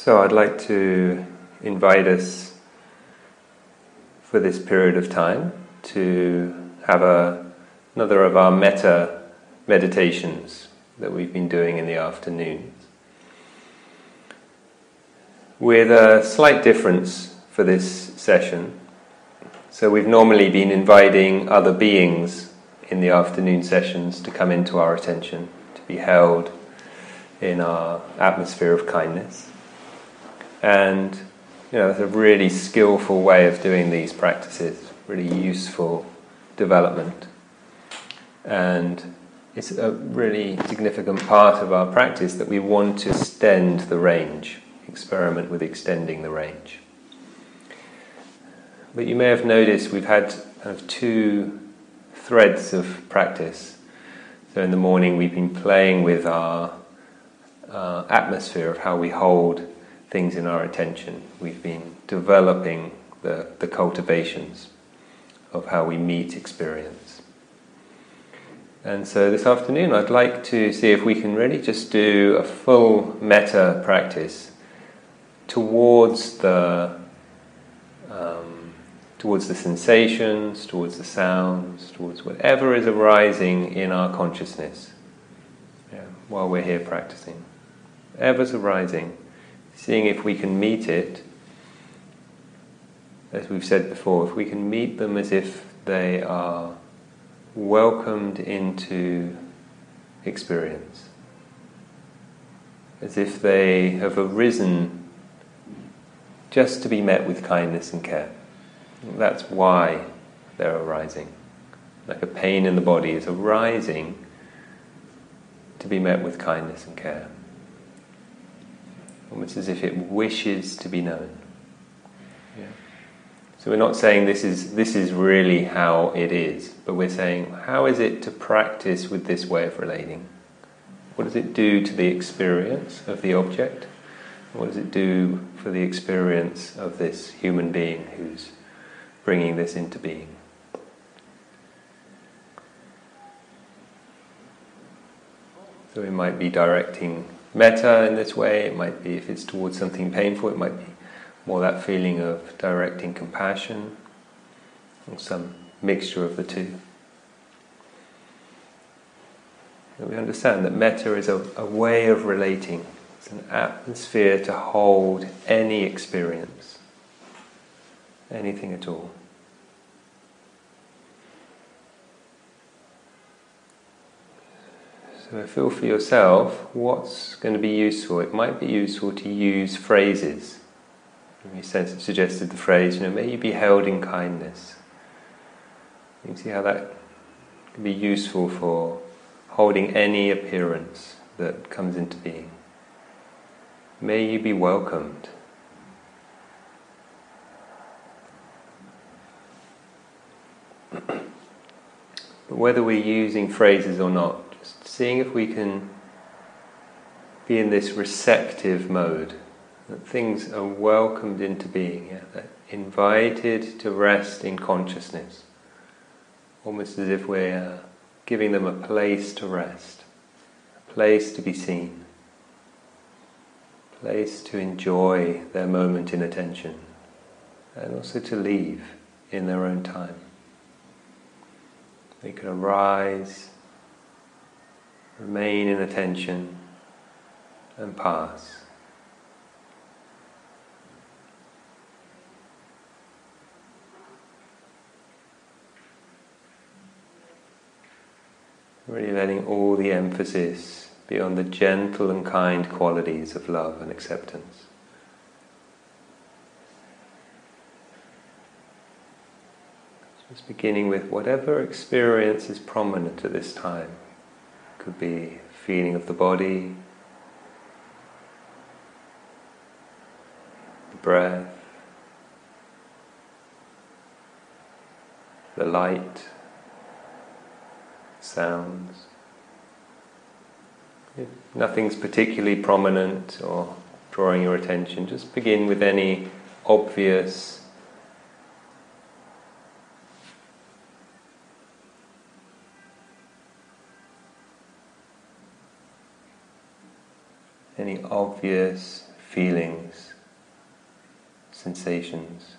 So I'd like to invite us for this period of time to have another of our metta meditations that we've been doing in the afternoons, with a slight difference for this session. So we've normally been inviting other beings in the afternoon sessions to come into our attention, to be held in our atmosphere of kindness. And it's a really skillful way of doing these practices, really useful development. And it's a really significant part of our practice that we want to extend the range, experiment with extending the range. But you may have noticed we've had kind of two threads of practice. So in the morning we've been playing with our atmosphere of how we hold things in our attention. We've been developing the cultivations of how we meet experience. And so this afternoon I'd like to see if we can really just do a full metta practice towards the sensations, towards the sounds, towards whatever is arising in our consciousness while we're here practicing. Whatever's arising, seeing if we can meet it, as we've said before, if we can meet them as if they are welcomed into experience, as if they have arisen just to be met with kindness and care. That's why they're arising. Like a pain in the body is arising to be met with kindness and care. Almost as if it wishes to be known. So we're not saying this is really how it is, but we're saying, how is it to practice with this way of relating? What does it do to the experience of the object? What does it do for the experience of this human being who's bringing this into being? So we might be directing metta in this way. It might be, if it's towards something painful, it might be more that feeling of directing compassion, or some mixture of the two. And we understand that metta is a way of relating. It's an atmosphere to hold any experience, anything at all. So feel for yourself what's going to be useful. It might be useful to use phrases. We suggested the phrase, may you be held in kindness. You can see how that can be useful for holding any appearance that comes into being. May you be welcomed. But whether we're using phrases or not, just seeing if we can be in this receptive mode, that things are welcomed into being, that invited to rest in consciousness, almost as if we're giving them a place to rest, a place to be seen, a place to enjoy their moment in attention, and also to leave in their own time. They can arise, remain in attention, and pass. Really letting all the emphasis be on the gentle and kind qualities of love and acceptance. Just beginning with whatever experience is prominent at this time. It could be feeling of the body, the breath, the light, sounds. If nothing's particularly prominent or drawing your attention, just begin with any obvious feelings, sensations.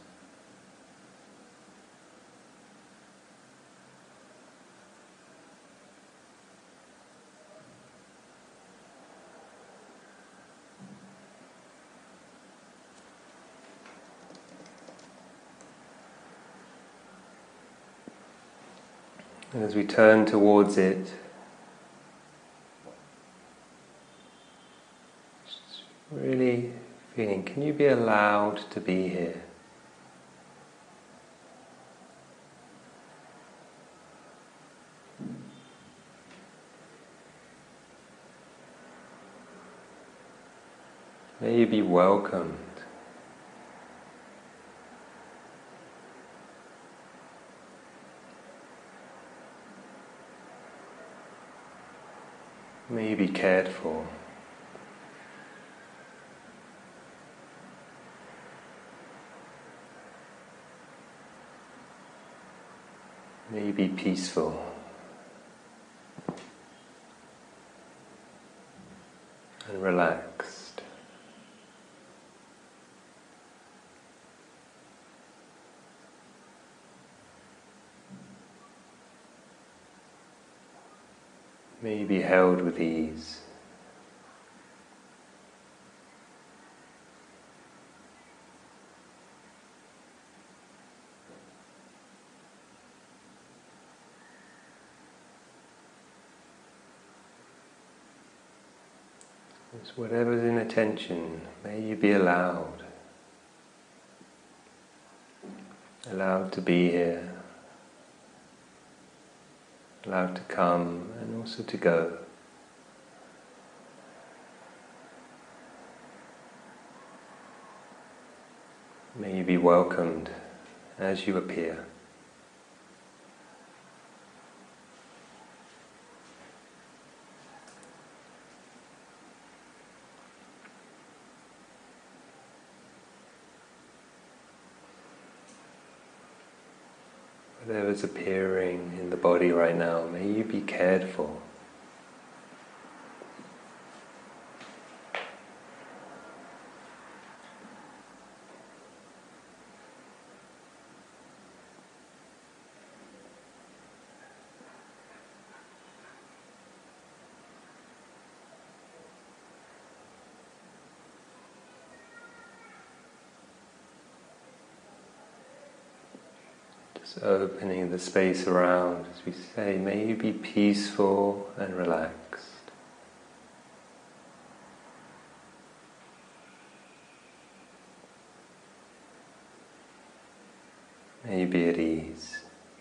And as we turn towards it, just really feeling, can you be allowed to be here? May you be welcomed. May you be cared for. May you be peaceful and relaxed. May you be held with ease. Just whatever's in attention, may you be allowed to be here, allowed to come and also to go. May you be welcomed as you appear. Whatever's appearing in the body right now, may you be cared for. Opening the space around, as we say, may you be peaceful and relaxed. May you be at ease.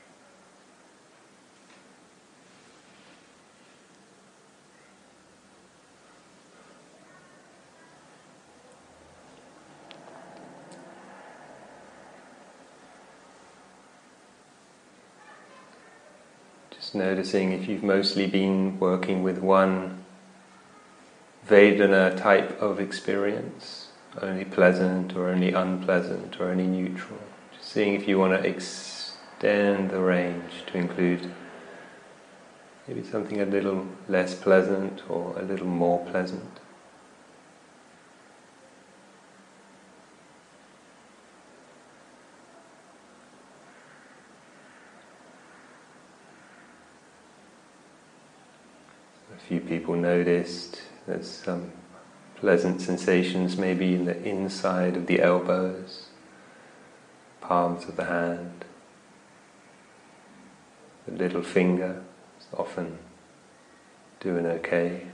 Just noticing if you've mostly been working with one Vedana type of experience, only pleasant or only unpleasant or only neutral. Just seeing if you want to extend the range to include maybe something a little less pleasant or a little more pleasant. A few people noticed there's some pleasant sensations maybe in the inside of the elbows, palms of the hand, the little finger is often doing okay.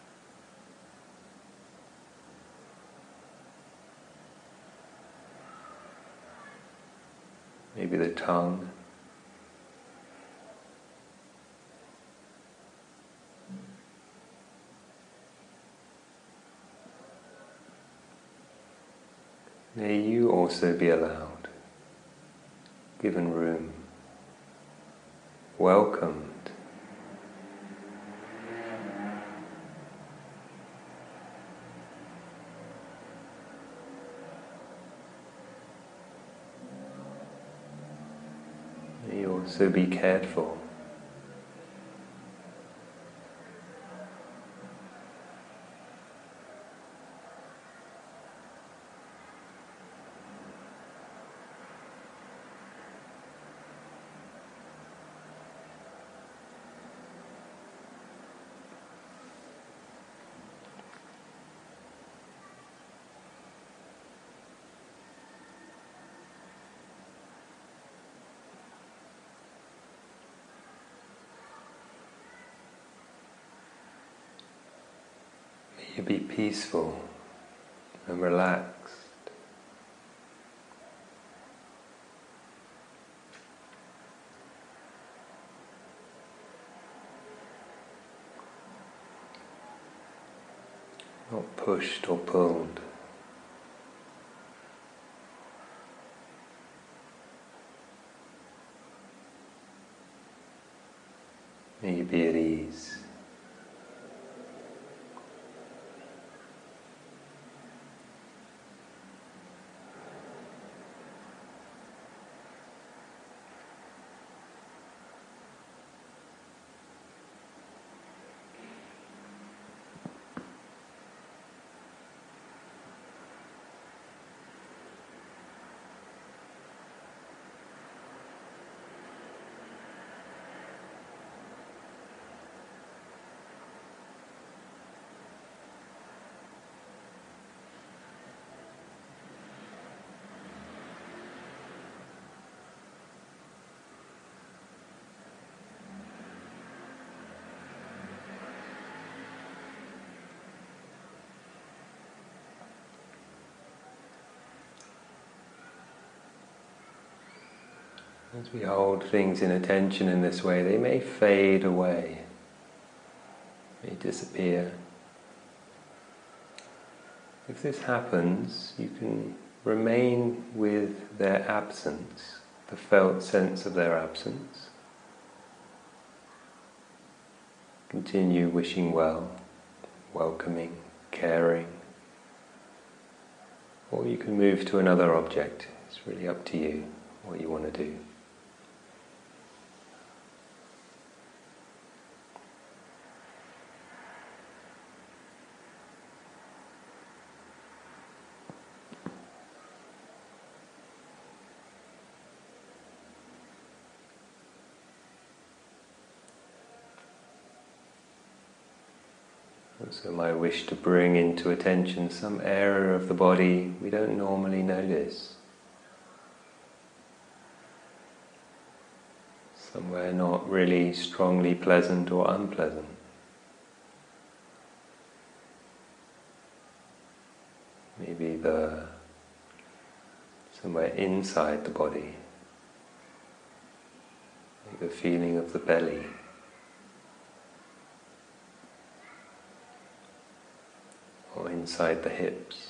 Maybe the tongue. May you also be allowed, given room, welcomed. May you also be cared for. you be peaceful and relaxed. Not pushed or pulled. May you be at ease. As we hold things in attention in this way, they may fade away, may disappear. If this happens, you can remain with their absence, the felt sense of their absence. Continue wishing well, welcoming, caring. Or you can move to another object. It's really up to you what you want to do. Also my wish to bring into attention some area of the body we don't normally notice. Somewhere not really strongly pleasant or unpleasant. Maybe somewhere inside the body. Like the feeling of the belly. Or inside the hips.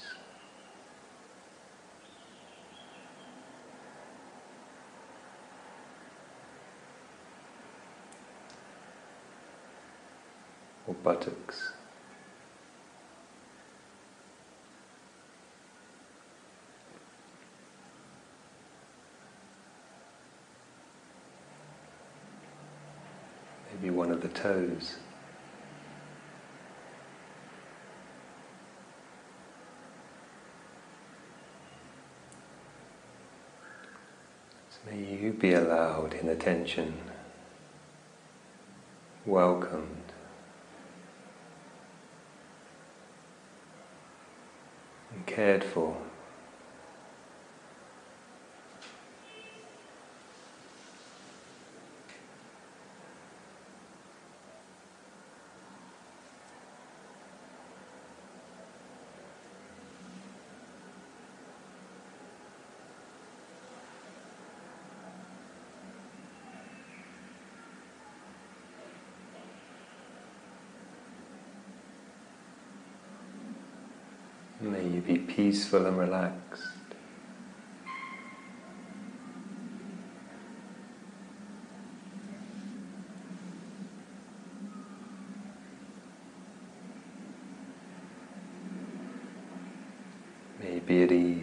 Or buttocks. Maybe one of the toes. May you be allowed in attention, welcomed, and cared for. May you be peaceful and relaxed. May you be at ease.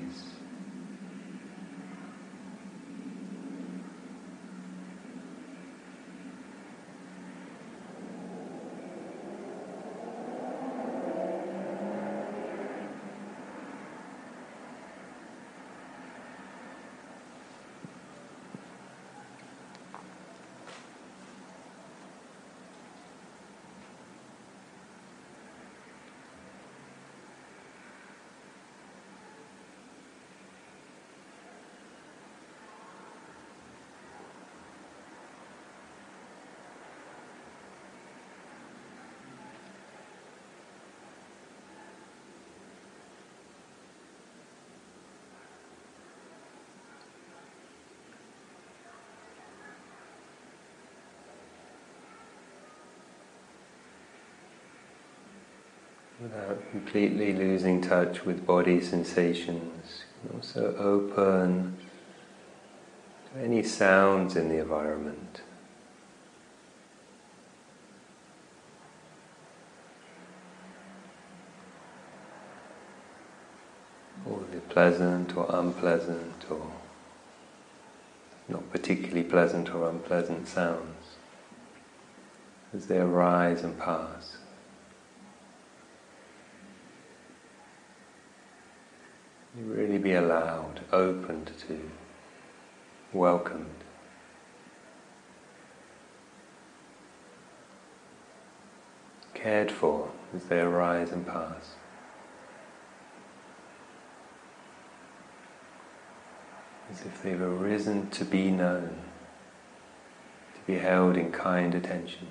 without completely losing touch with body sensations. You can also open to any sounds in the environment. All the pleasant or unpleasant or not particularly pleasant or unpleasant sounds as they arise and pass. You really be allowed, opened to, welcomed. Cared for as they arise and pass. As if they've arisen to be known, to be held in kind attention.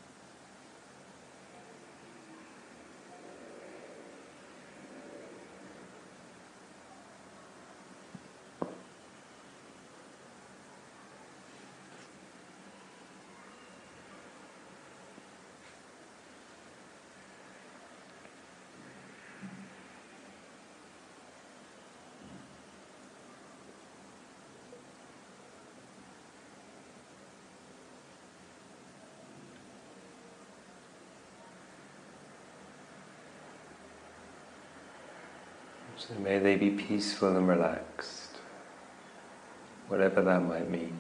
So may they be peaceful and relaxed, whatever that might mean.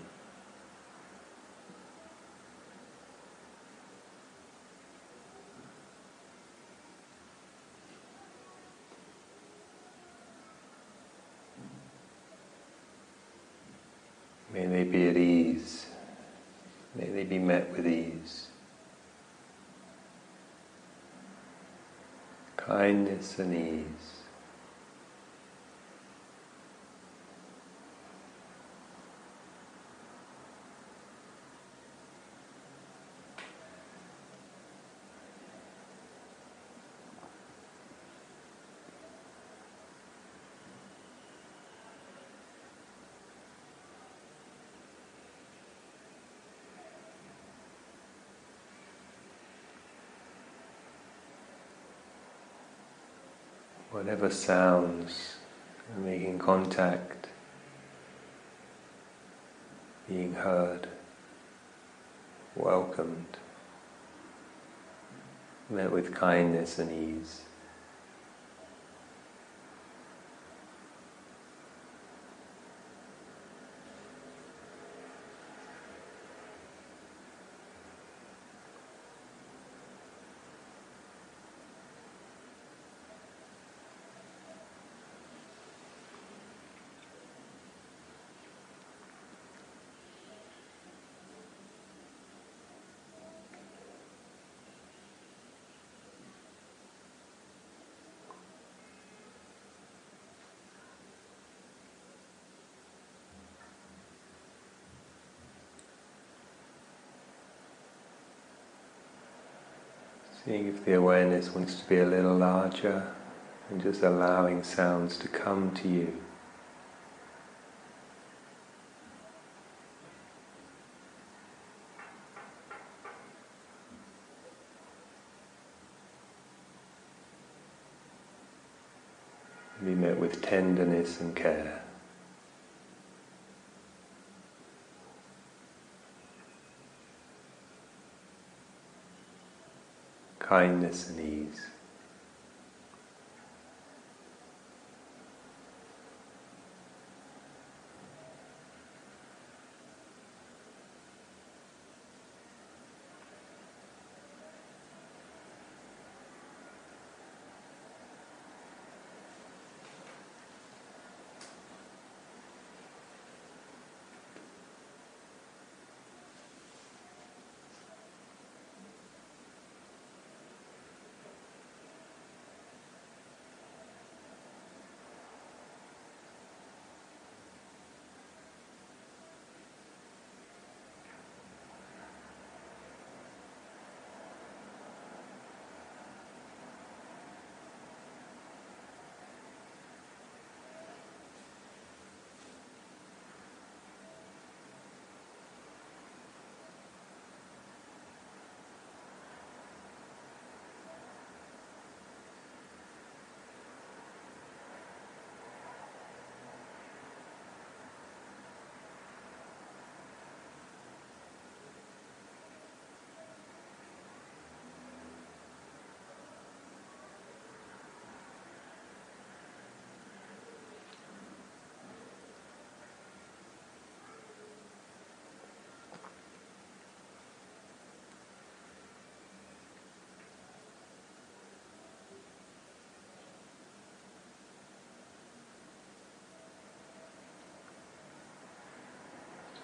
May they be at ease. May they be met with ease. Kindness and ease. Whatever sounds are making contact, being heard, welcomed, met with kindness and ease. Seeing if the awareness wants to be a little larger and just allowing sounds to come to you. Be met with tenderness and care. Kindness and ease.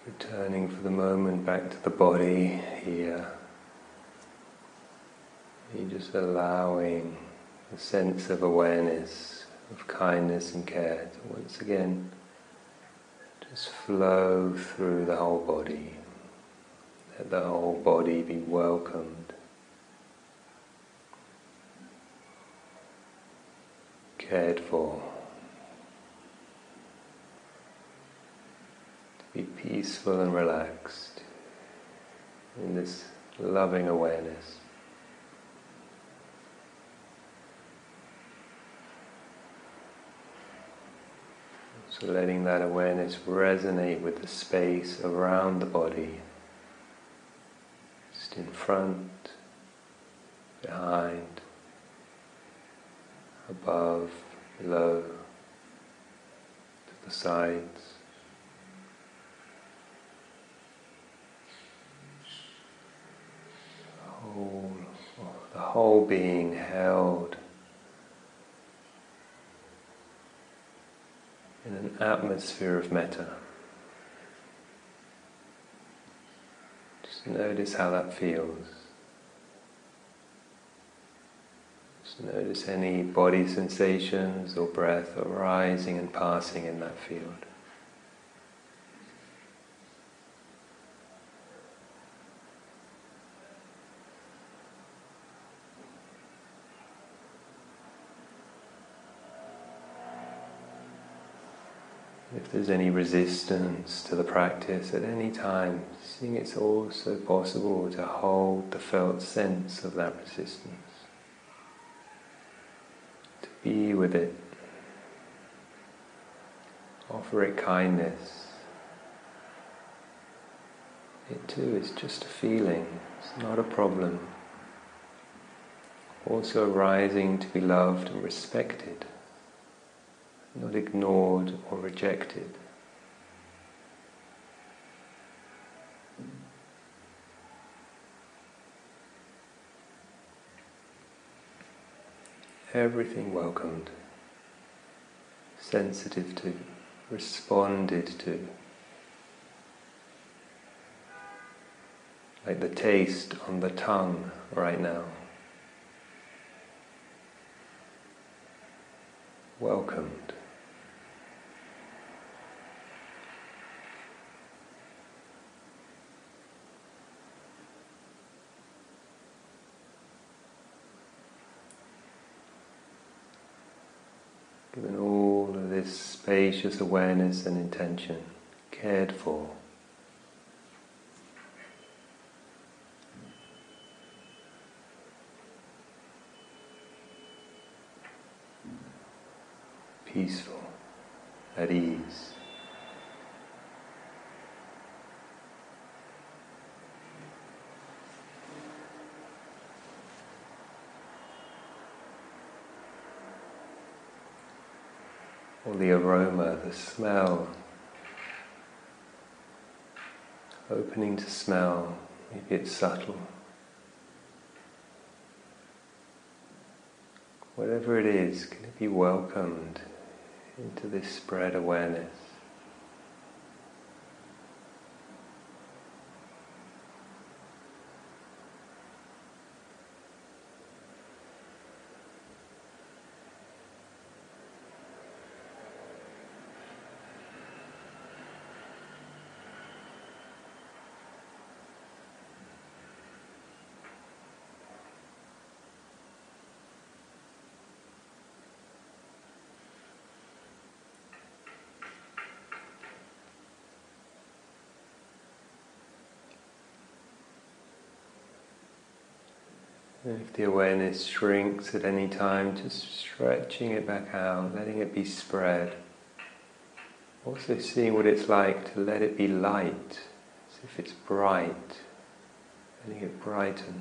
Returning for the moment back to the body here. You're just allowing a sense of awareness, of kindness and care to once again just flow through the whole body. Let the whole body be welcomed, cared for, to be peaceful and relaxed in this loving awareness. So letting that awareness resonate with the space around the body, just in front, behind, above, below, to the sides. The whole being held in an atmosphere of metta. Just notice how that feels. Just notice any body sensations or breath arising and passing in that field. If there's any resistance to the practice at any time, seeing it's also possible to hold the felt sense of that resistance, to be with it, offer it kindness. It too is just a feeling, it's not a problem. Also arising to be loved and respected, not ignored or rejected. Everything welcomed, sensitive to, responded to. Like the taste on the tongue right now. Welcomed. Given all of this spacious awareness and intention, cared for. Peaceful, at ease. Or the aroma, the smell, opening to smell, maybe it's subtle. Whatever it is, can it be welcomed into this spread awareness? And if the awareness shrinks at any time, just stretching it back out, letting it be spread. Also seeing what it's like to let it be light, as if it's bright, letting it brighten.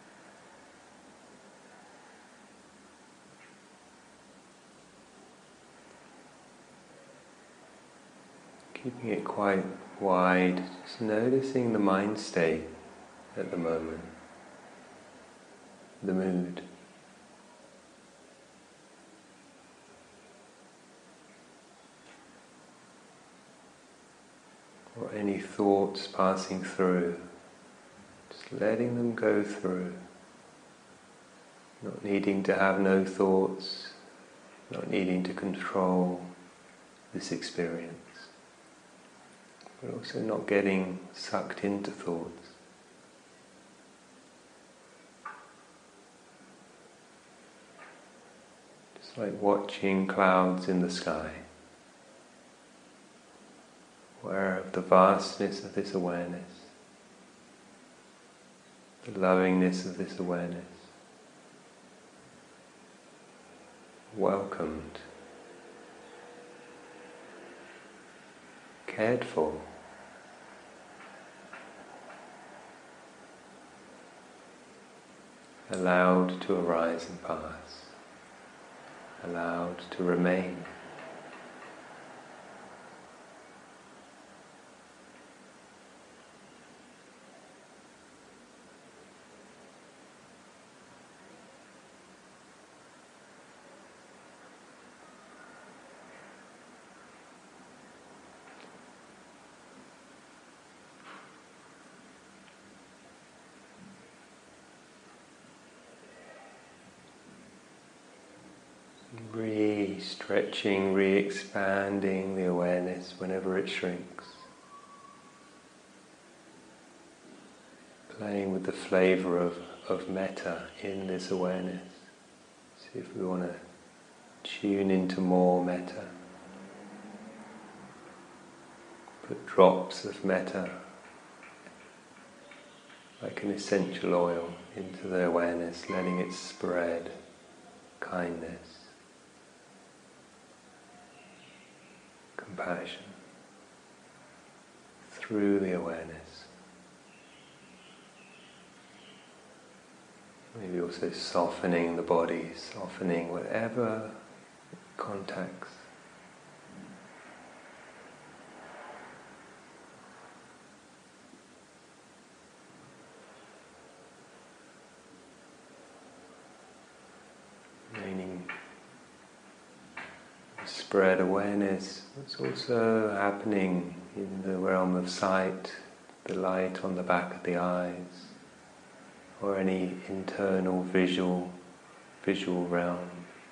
Keeping it quite wide, just noticing the mind state at the moment. The mood. or any thoughts passing through, just letting them go through, not needing to have no thoughts, not needing to control this experience, but also not getting sucked into thoughts. Just like watching clouds in the sky, aware of the vastness of this awareness, the lovingness of this awareness, welcomed, cared for. Allowed to arise and pass, allowed to remain. Re-stretching, re-expanding the awareness whenever it shrinks. Playing with the flavour of metta in this awareness. See if we want to tune into more metta. Put drops of metta, like an essential oil, into the awareness, letting it spread. Kindness, compassion, through the awareness. Maybe also softening the body, softening whatever contacts. Remaining spread awareness. What's also happening in the realm of sight, the light on the back of the eyes, or any internal visual realm.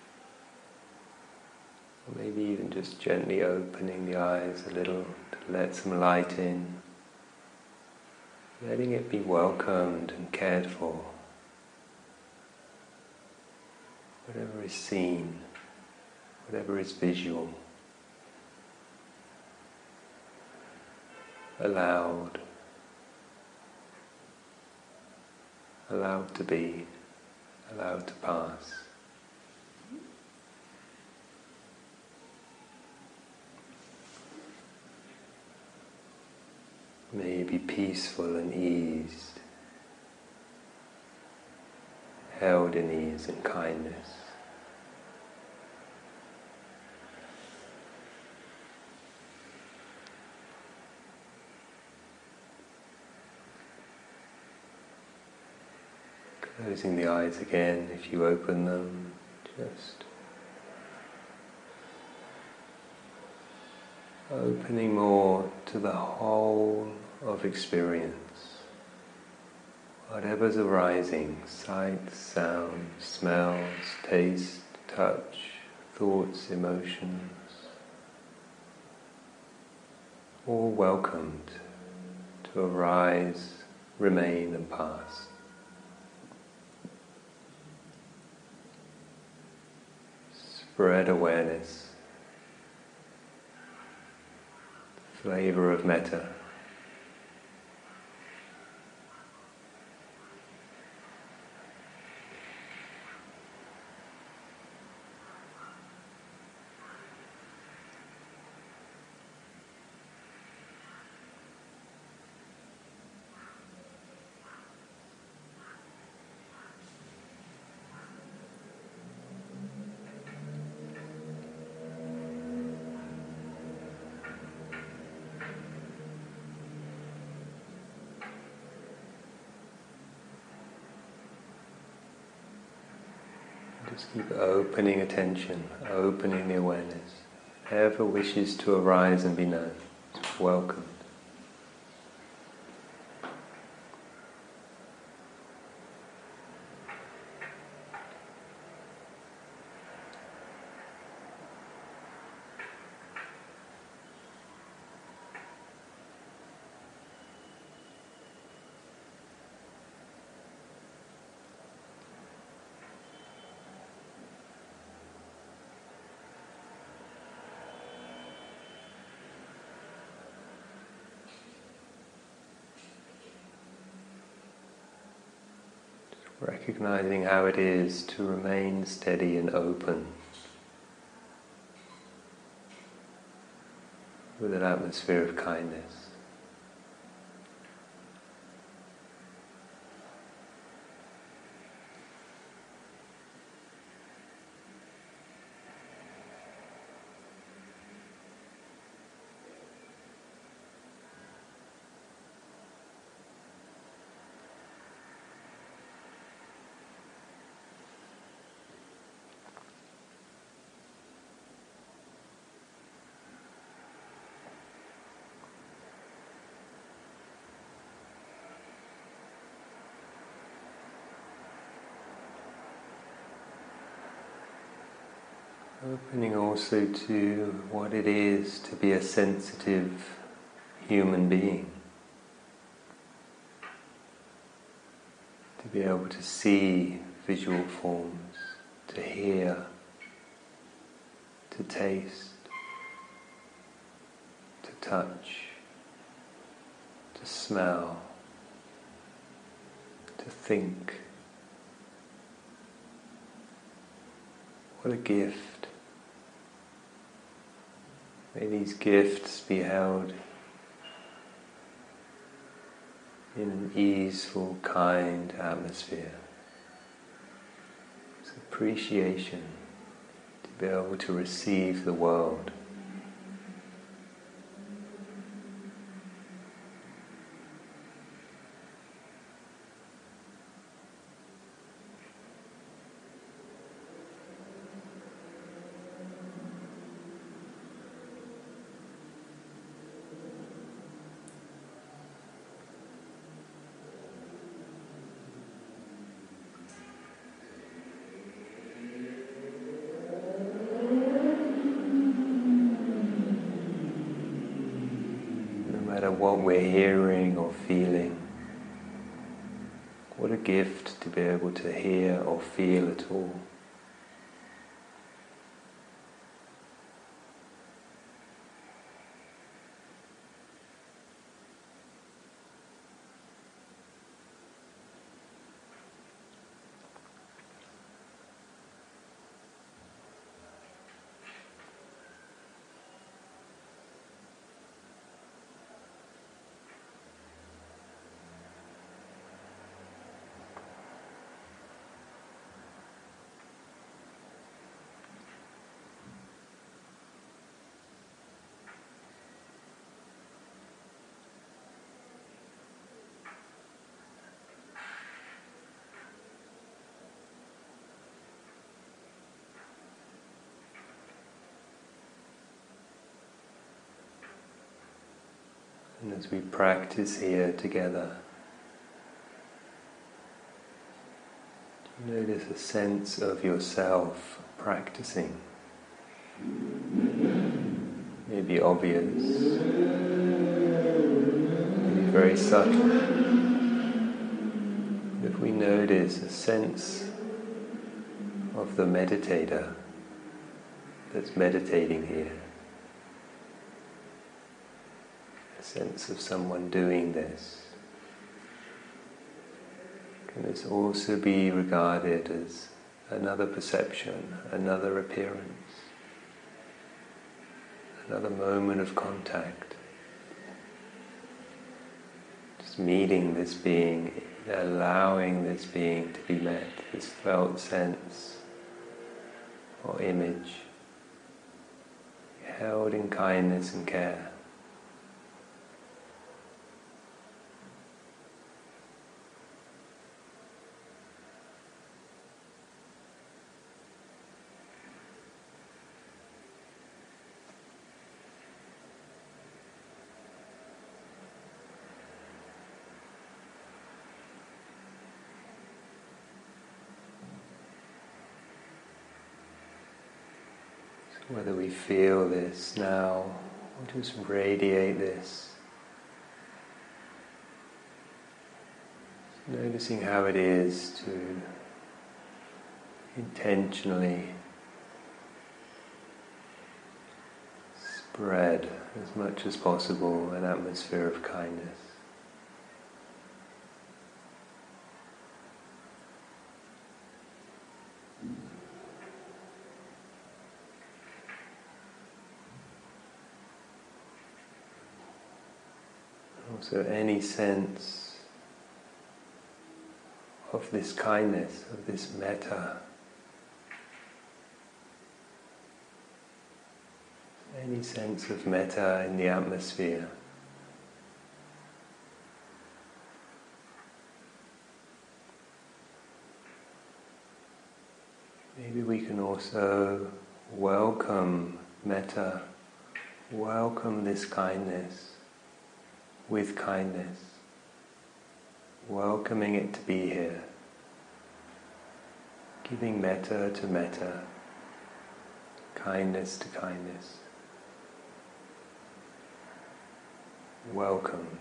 Or maybe even just gently opening the eyes a little to let some light in. Letting it be welcomed and cared for. Whatever is seen, whatever is visual, allowed to be, allowed to pass. May you be peaceful and eased, held in ease and kindness. Closing the eyes again if you open them, just opening more to the whole of experience. Whatever's arising, sight, sound, smells, taste, touch, thoughts, emotions, all welcomed to arise, remain and pass. Spread awareness, flavor of metta. Just keep opening attention, opening the awareness. Whatever wishes to arise and be known, it's welcomed. recognizing how it is to remain steady and open with an atmosphere of kindness. Opening also to what it is to be a sensitive human being. To be able to see visual forms, to hear, to taste, to touch, to smell, to think. What a gift. May these gifts be held in an easeful, kind atmosphere. It's appreciation to be able to receive the world. What we're hearing or feeling. What a gift to be able to hear or feel at all. And as we practice here together, notice a sense of yourself practicing. Maybe obvious, maybe very subtle. If we notice a sense of the meditator that's meditating here, a sense of someone doing this, can this also be regarded as another perception, another appearance, another moment of contact? Just meeting this being, allowing this being to be met, this felt sense or image, held in kindness and care. Whether we feel this now, or just radiate this. Noticing how it is to intentionally spread as much as possible an atmosphere of kindness. Also any sense of this kindness, of this metta. Any sense of metta in the atmosphere. Maybe we can also welcome metta, welcome this kindness with kindness, welcoming it to be here, giving metta to metta, kindness to kindness, welcomed,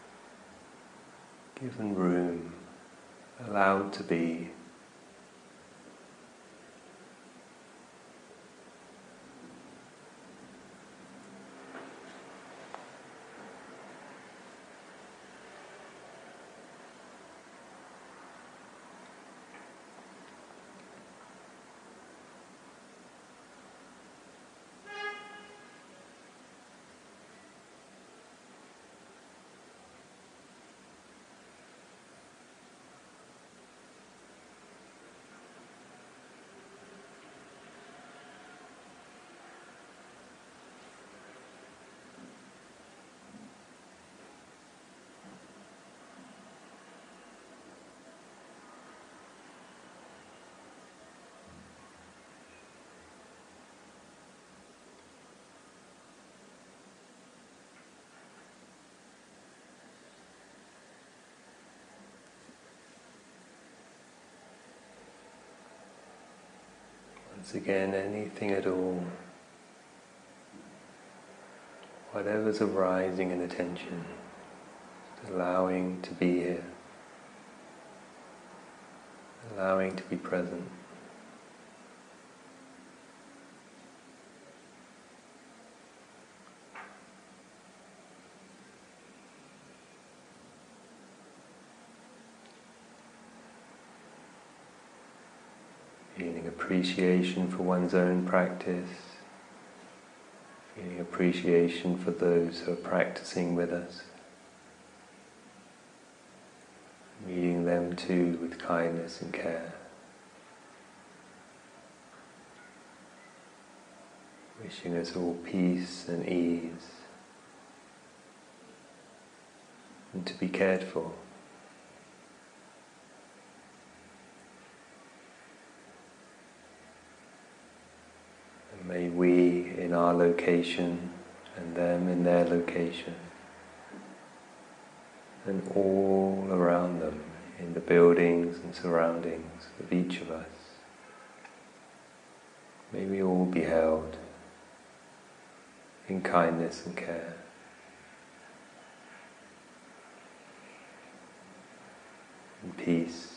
given room, allowed to be. Once again, anything at all, whatever's arising in attention, allowing to be here, allowing to be present. Feeling appreciation for one's own practice, feeling appreciation for those who are practicing with us, meeting them too with kindness and care, wishing us all peace and ease, and to be cared for. May we in our location and them in their location and all around them in the buildings and surroundings of each of us, may we all be held in kindness and care. In peace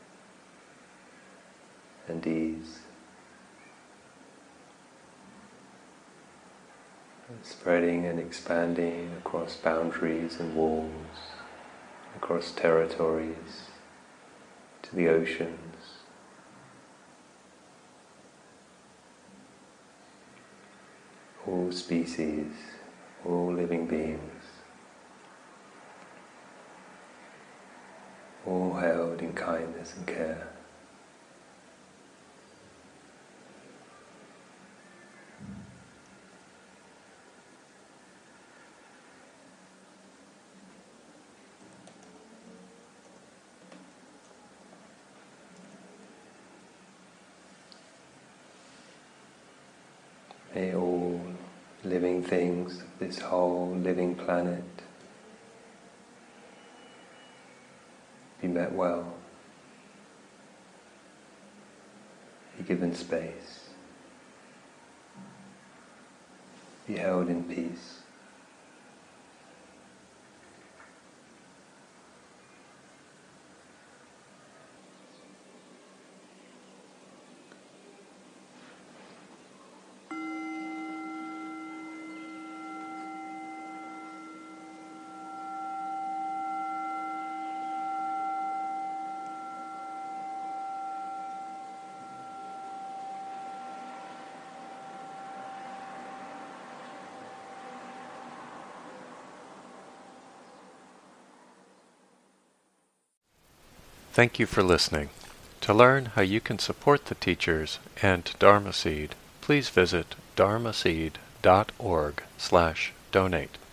and ease. Spreading and expanding across boundaries and walls, across territories, to the oceans. All species, all living beings, all held in kindness and care. May all living things of this whole living planet be met well, be given space, be held in peace. Thank you for listening. To learn how you can support the teachers and Dharma Seed, please visit dharmaseed.org/donate.